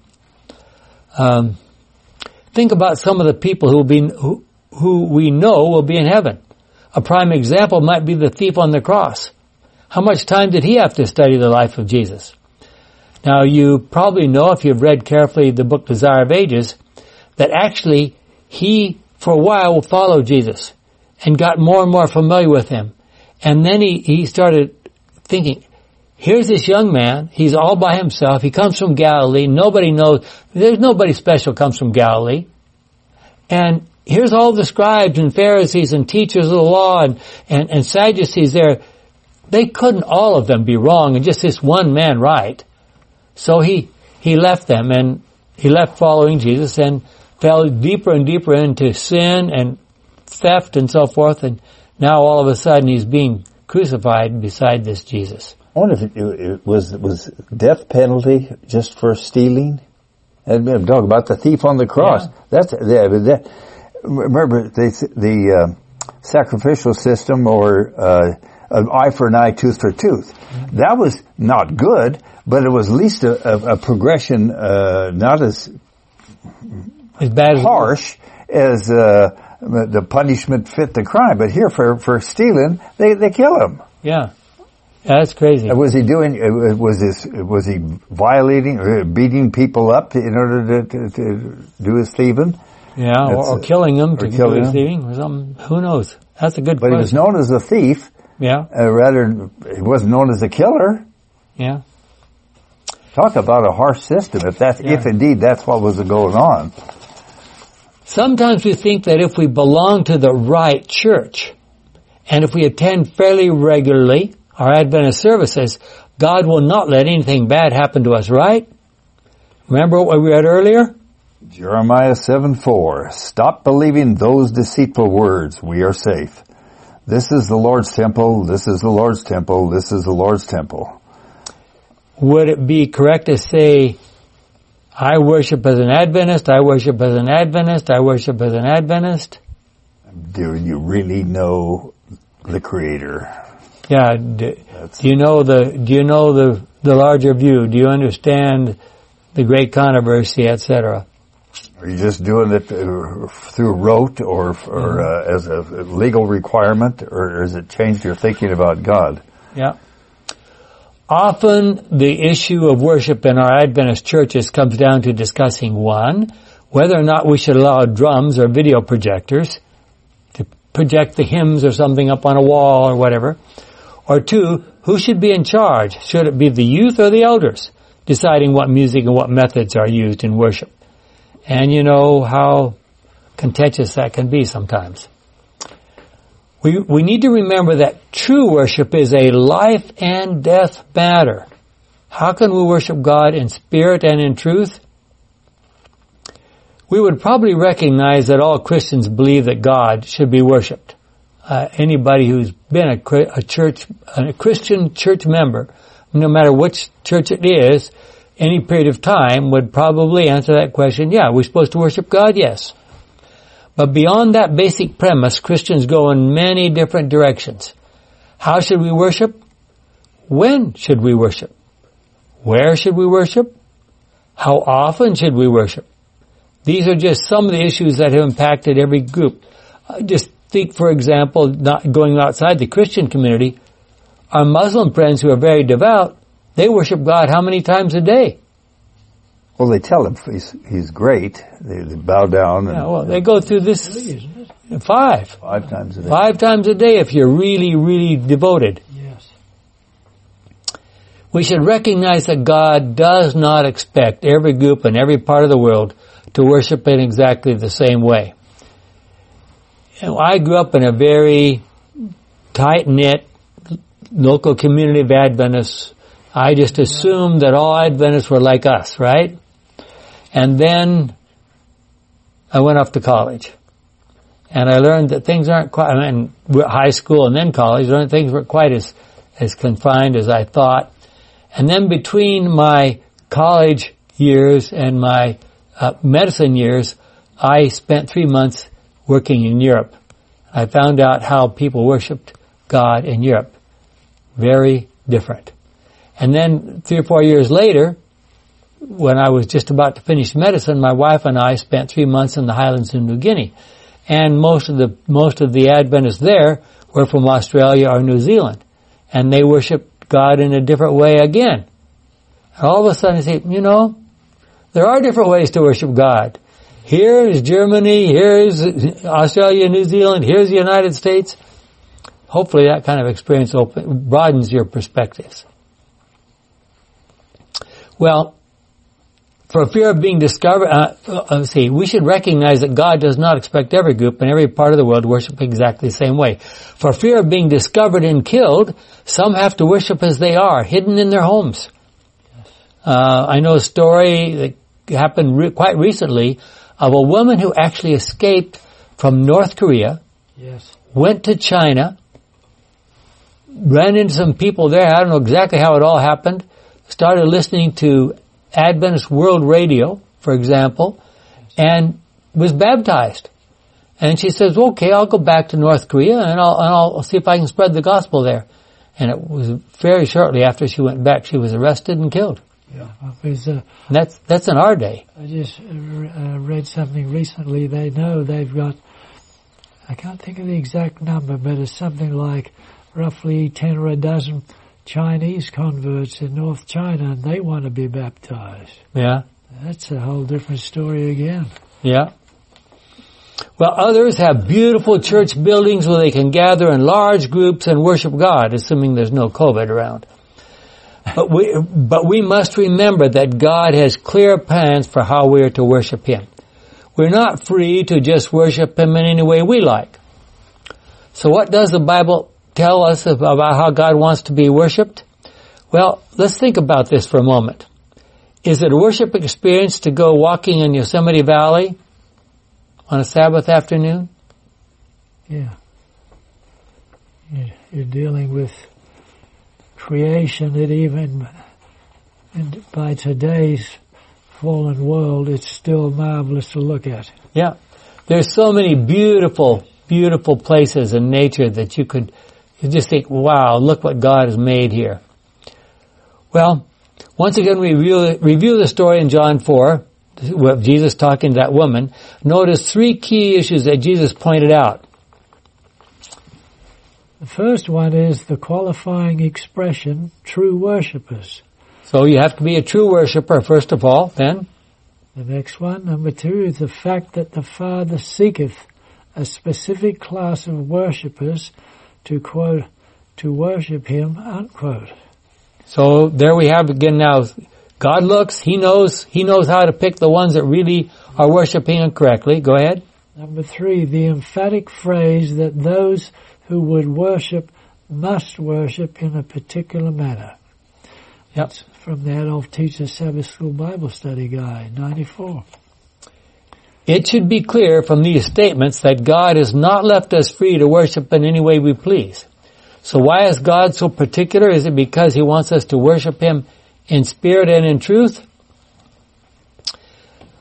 Um, think about some of the people who will be, who, who we know will be in heaven. A prime example might be the thief on the cross. How much time did he have to study the life of Jesus? Now, you probably know, if you've read carefully the book Desire of Ages, that actually he, for a while, followed Jesus and got more and more familiar with him. And then he, he started thinking, here's this young man, he's all by himself, he comes from Galilee, nobody knows, there's nobody special comes from Galilee. And here's all the scribes and Pharisees and teachers of the law and, and, and Sadducees there. They couldn't all of them be wrong and just this one man right. So he, he left them and he left following Jesus and fell deeper and deeper into sin and theft and so forth, and now all of a sudden he's being crucified beside this Jesus. I wonder if it, it was was death penalty just for stealing. And talk about the thief on the cross. Yeah. That's yeah, but that. Remember the the uh, sacrificial system, or uh, an eye for an eye, tooth for tooth. Mm-hmm. That was not good, but it was at least a, a, a progression, uh, not as As bad as harsh as uh, the punishment fit the crime. But here, for for stealing, they they kill him. Yeah. That's crazy. Was he doing? Was this? Was he violating or beating people up in order to, to, to do his thieving? Yeah, or, or killing them to do his them. thieving or something. Who knows? That's a good But question. he was known as a thief. Yeah, Uh, rather, he wasn't known as a killer. yeah. Talk about a harsh system. If that's, Yeah. if indeed that's what was going on. Sometimes we think that if we belong to the right church, and if we attend fairly regularly our Adventist services, God will not let anything bad happen to us, right? Remember what we read earlier? Jeremiah seven four. Stop believing those deceitful words. We are safe. This is the Lord's temple. This is the Lord's temple. This is the Lord's temple. Would it be correct to say, I worship as an Adventist, I worship as an Adventist, I worship as an Adventist? Do you really know the Creator? Yeah. Do, do you know the, do you know the, the larger view? Do you understand the great controversy, et cetera? Are you just doing it uh, through rote or, or uh, as a legal requirement, or has it changed your thinking about God? Yeah. Often the issue of worship in our Adventist churches comes down to discussing, one, whether or not we should allow drums or video projectors to project the hymns or something up on a wall or whatever. Or two, who should be in charge? Should it be the youth or the elders deciding what music and what methods are used in worship? And you know how contentious that can be sometimes. We, we need to remember that true worship is a life and death matter. How can we worship God in spirit and in truth? We would probably recognize that all Christians believe that God should be worshiped. Uh, anybody who's been a, a church, a Christian church member, no matter which church it is, any period of time would probably answer that question, yeah, we're supposed to worship God, yes. But beyond that basic premise, Christians go in many different directions. How should we worship? When should we worship? Where should we worship? How often should we worship? These are just some of the issues that have impacted every group. Uh, just think, for example, not going outside the Christian community, our Muslim friends who are very devout, they worship God how many times a day? Well, they tell him he's, he's great. They, they bow down. And, yeah, well, they go through this five. Five times a day. Five times a day if you're really, really devoted. Yes. We should recognize that God does not expect every group in every part of the world to worship in exactly the same way. You know, I grew up in a very tight-knit local community of Adventists. I just assumed that all Adventists were like us, right? And then I went off to college. And I learned that things aren't quite, I mean, high school and then college, I learned things weren't quite as, as confined as I thought. And then between my college years and my uh, medicine years, I spent three months working in Europe. I found out how people worshiped God in Europe. Very different. And then three or four years later, when I was just about to finish medicine, my wife and I spent three months in the highlands of New Guinea. And most of the, most of the Adventists there were from Australia or New Zealand. And they worshiped God in a different way again. And all of a sudden I say, you know, there are different ways to worship God. Here is Germany, here is Australia, New Zealand, here's the United States. Hopefully that kind of experience open, broadens your perspectives. Well, for fear of being discovered, uh, let's see, we should recognize that God does not expect every group in every part of the world to worship exactly the same way. For fear of being discovered and killed, some have to worship as they are, hidden in their homes. Uh, I know a story that happened re- quite recently of a woman who actually escaped from North Korea, yes. went to China, ran into some people there, I don't know exactly how it all happened, started listening to Adventist World Radio, for example, and was baptized. And she says, okay, I'll go back to North Korea and I'll, and I'll see if I can spread the gospel there. And it was very shortly after she went back, she was arrested and killed. Yeah, because, uh, that's, that's in our day. I just uh, read something recently. They know they've got, I can't think of the exact number, but it's something like roughly ten or a dozen Chinese converts in North China, and they want to be baptized. Yeah. That's a whole different story again. Yeah. Well, others have beautiful church buildings where they can gather in large groups and worship God, assuming there's no COVID around. But we, but we must remember that God has clear plans for how we are to worship Him. We're not free to just worship Him in any way we like. So what does the Bible tell us about how God wants to be worshipped? Well, let's think about this for a moment. Is it a worship experience to go walking in Yosemite Valley on a Sabbath afternoon? Yeah. You're dealing with creation that even and by today's fallen world, it's still marvelous to look at. Yeah. There's so many beautiful, beautiful places in nature that you could you just think, wow, look what God has made here. Well, once again, we review, review the story in John four, with Jesus talking to that woman. Notice three key issues that Jesus pointed out. The first one is the qualifying expression, true worshippers. So you have to be a true worshiper, first of all, then. The next one, number two, is the fact that the Father seeketh a specific class of worshippers to, quote, to worship Him, unquote. So there we have again now, God looks, He knows, He knows how to pick the ones that really are worshiping Him correctly. Go ahead. Number three, the emphatic phrase that those who would worship must worship in a particular manner. Yep. It's from the Adolf Teacher Sabbath School Bible Study Guide, ninety-four. It should be clear from these statements that God has not left us free to worship in any way we please. So why is God so particular? Is it because He wants us to worship Him in spirit and in truth?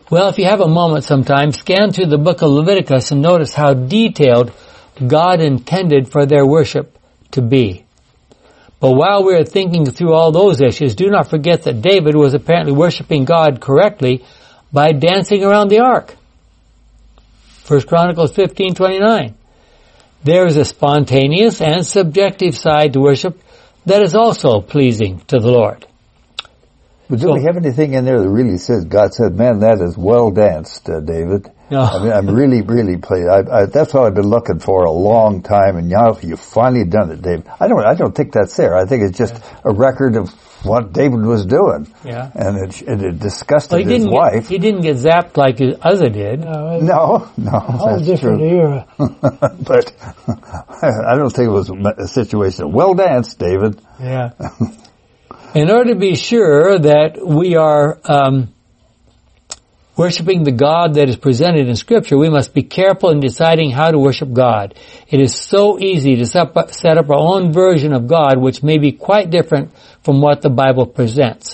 Well, if you have a moment sometime, scan through the book of Leviticus and notice how detailed God intended for their worship to be. But while we are thinking through all those issues, do not forget that David was apparently worshiping God correctly by dancing around the ark. First Chronicles fifteen twenty-nine. There is a spontaneous and subjective side to worship that is also pleasing to the Lord. But do so, we have anything in there that really says, God said, man, that is well danced, uh, David? No. I mean, I'm really, really pleased. I, I, that's what I've been looking for a long time, and now you've finally done it, David. I don't, I don't think that's there. I think it's just yeah. a record of what David was doing. Yeah. And it, it, it disgusted well, he his didn't wife. Get, he didn't get zapped like Uzzah did. No, no. no a whole different true. era. But I don't think it was a situation. Well danced, David. Yeah. In order to be sure that we are um, worshiping the God that is presented in Scripture, we must be careful in deciding how to worship God. It is so easy to set up, set up our own version of God, which may be quite different from what the Bible presents.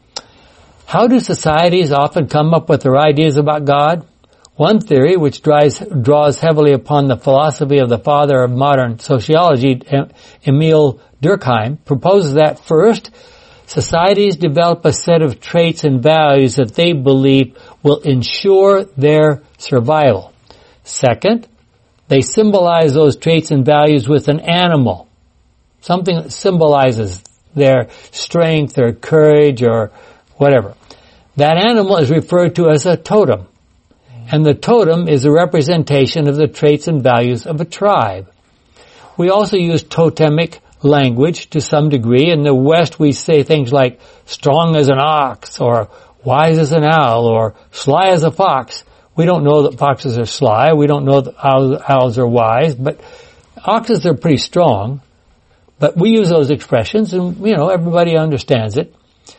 How do societies often come up with their ideas about God? One theory, which draws, draws heavily upon the philosophy of the father of modern sociology, Emile Durkheim, proposes that first, societies develop a set of traits and values that they believe will ensure their survival. Second, they symbolize those traits and values with an animal, something that symbolizes their strength or courage or whatever. That animal is referred to as a totem, and the totem is a representation of the traits and values of a tribe. We also use totemic language to some degree. In the West, we say things like strong as an ox or wise as an owl or sly as a fox. We don't know that foxes are sly. We don't know that owls are wise, but oxes are pretty strong. But we use those expressions and, you know, everybody understands it.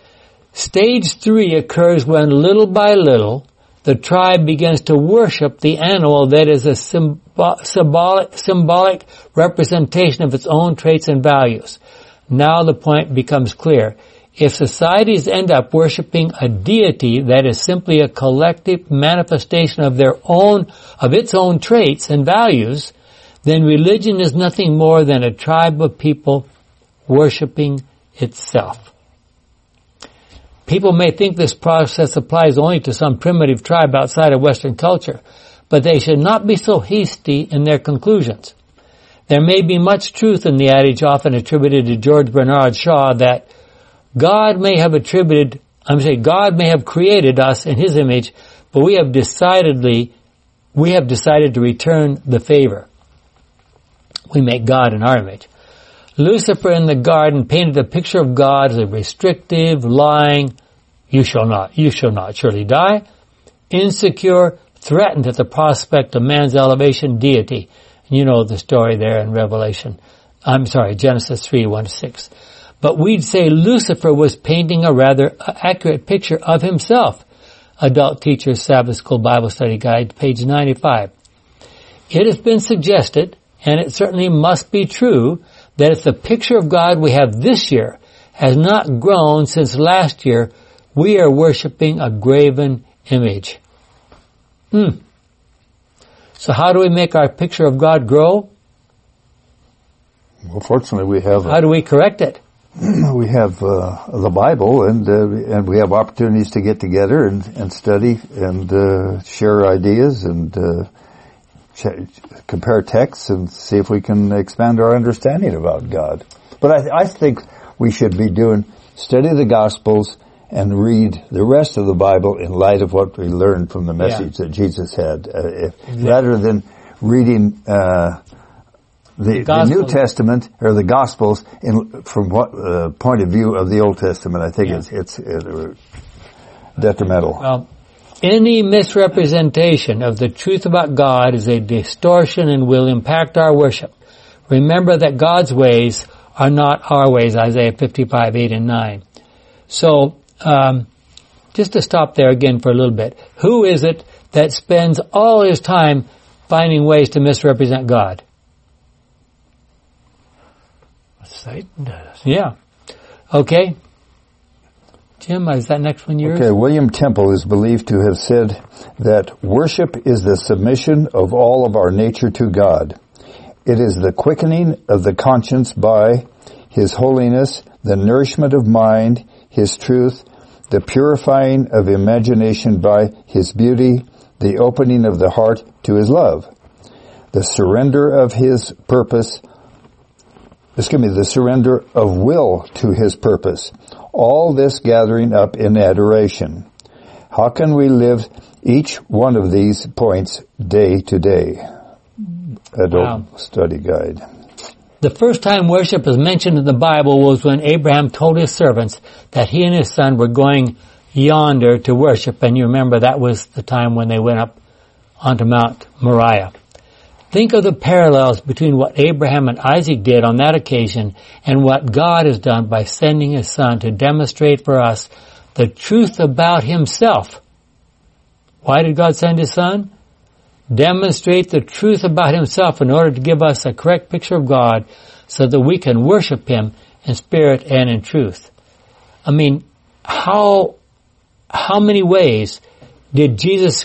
Stage three occurs when little by little the tribe begins to worship the animal that is a symbol, symbolic, symbolic representation of its own traits and values. Now the point becomes clear. If societies end up worshiping a deity that is simply a collective manifestation of their own, of its own traits and values, then religion is nothing more than a tribe of people worshiping itself. People may think this process applies only to some primitive tribe outside of Western culture, but they should not be so hasty in their conclusions. There may be much truth in the adage often attributed to George Bernard Shaw that God may have attributed, I'm saying God may have created us in His image, but we have decidedly, we have decided to return the favor. We make God in our image. Lucifer in the garden painted a picture of God as a restrictive, lying, you shall not, you shall not surely die, insecure, threatened at the prospect of man's elevation deity. You know the story there in Revelation. I'm sorry, Genesis three, one to six. But we'd say Lucifer was painting a rather accurate picture of himself. Adult Teacher's Sabbath School Bible Study Guide, page ninety-five. It has been suggested, and it certainly must be true, that if the picture of God we have this year has not grown since last year, we are worshiping a graven image. Hmm. So how do we make our picture of God grow? Well, fortunately we have... How do we correct it? We have uh, the Bible, and uh, and we have opportunities to get together and, and study and uh, share ideas and uh, ch- compare texts and see if we can expand our understanding about God. But I, I think we should be doing study the Gospels and read the rest of the Bible in light of what we learned from the message yeah. that Jesus had, uh, if, exactly. rather than reading uh, the, the, the New Testament or the Gospels in, from what uh, point of view of the Old Testament. I think yeah. it's it's uh, detrimental. Well, any misrepresentation of the truth about God is a distortion and will impact our worship. Remember that God's ways are not our ways, Isaiah fifty-five, eight and nine. So, um, just to stop there again for a little bit. Who is it that spends all his time finding ways to misrepresent God? Satan does. Yeah. Okay. Jim, is that next one yours? Okay, William Temple is believed to have said that worship is the submission of all of our nature to God. It is the quickening of the conscience by His holiness, the nourishment of mind, His truth, the purifying of imagination by His beauty, the opening of the heart to His love, the surrender of His purpose, excuse me, the surrender of will to His purpose. All this gathering up in adoration. How can we live each one of these points day to day? Adult wow. Study Guide. The first time worship is mentioned in the Bible was when Abraham told his servants that he and his son were going yonder to worship. And you remember that was the time when they went up onto Mount Moriah. Think of the parallels between what Abraham and Isaac did on that occasion and what God has done by sending His Son to demonstrate for us the truth about Himself. Why did God send His Son? Demonstrate the truth about Himself in order to give us a correct picture of God so that we can worship Him in spirit and in truth. I mean, how, how many ways did Jesus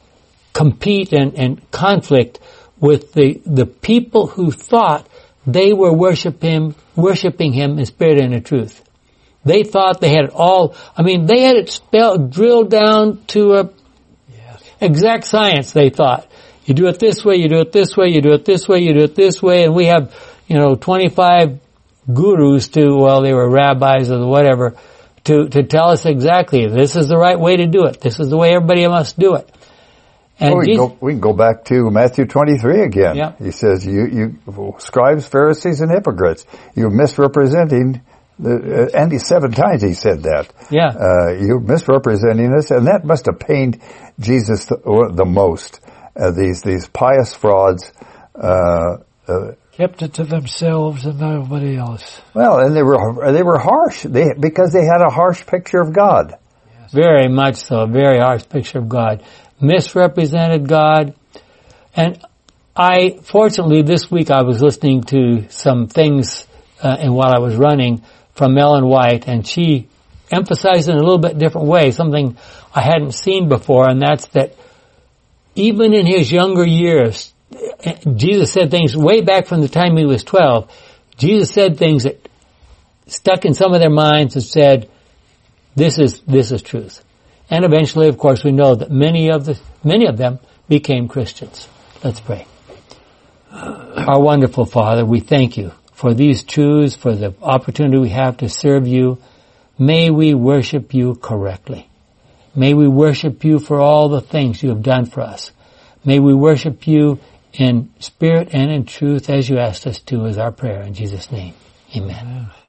compete and, and conflict with the, the people who thought they were worship him, worshiping Him in spirit and in truth? They thought they had it all, I mean, they had it spelled, drilled down to a yes. exact science, they thought. You do it this way, you do it this way, you do it this way, you do it this way, and we have, you know, twenty-five gurus to, well, they were rabbis or whatever, to, to tell us exactly, this is the right way to do it. This is the way everybody must do it. And well, we, can go, we can go back to Matthew twenty-three again. Yeah. He says, you, you, scribes, Pharisees, and hypocrites, you're misrepresenting, the, uh, and he, seven times he said that. Yeah. Uh, you're misrepresenting us, and that must have pained Jesus the, the most. Uh, these, these pious frauds, uh, uh, kept it to themselves and nobody else. Well, and they were, they were harsh, they, because they had a harsh picture of God. Yes. Very much so, a very harsh picture of God. Misrepresented God. And I, fortunately, this week I was listening to some things, uh, and while I was running from Ellen White, and she emphasized in a little bit different way something I hadn't seen before, and that's that even in His younger years, Jesus said things way back from the time He was twelve. Jesus said things that stuck in some of their minds and said, this is, this is truth. And eventually, of course, we know that many of the, many of them became Christians. Let's pray. Our wonderful Father, we thank You for these truths, for the opportunity we have to serve You. May we worship You correctly. May we worship You for all the things You have done for us. May we worship You in spirit and in truth as You asked us to, is our prayer in Jesus' name. Amen. Amen.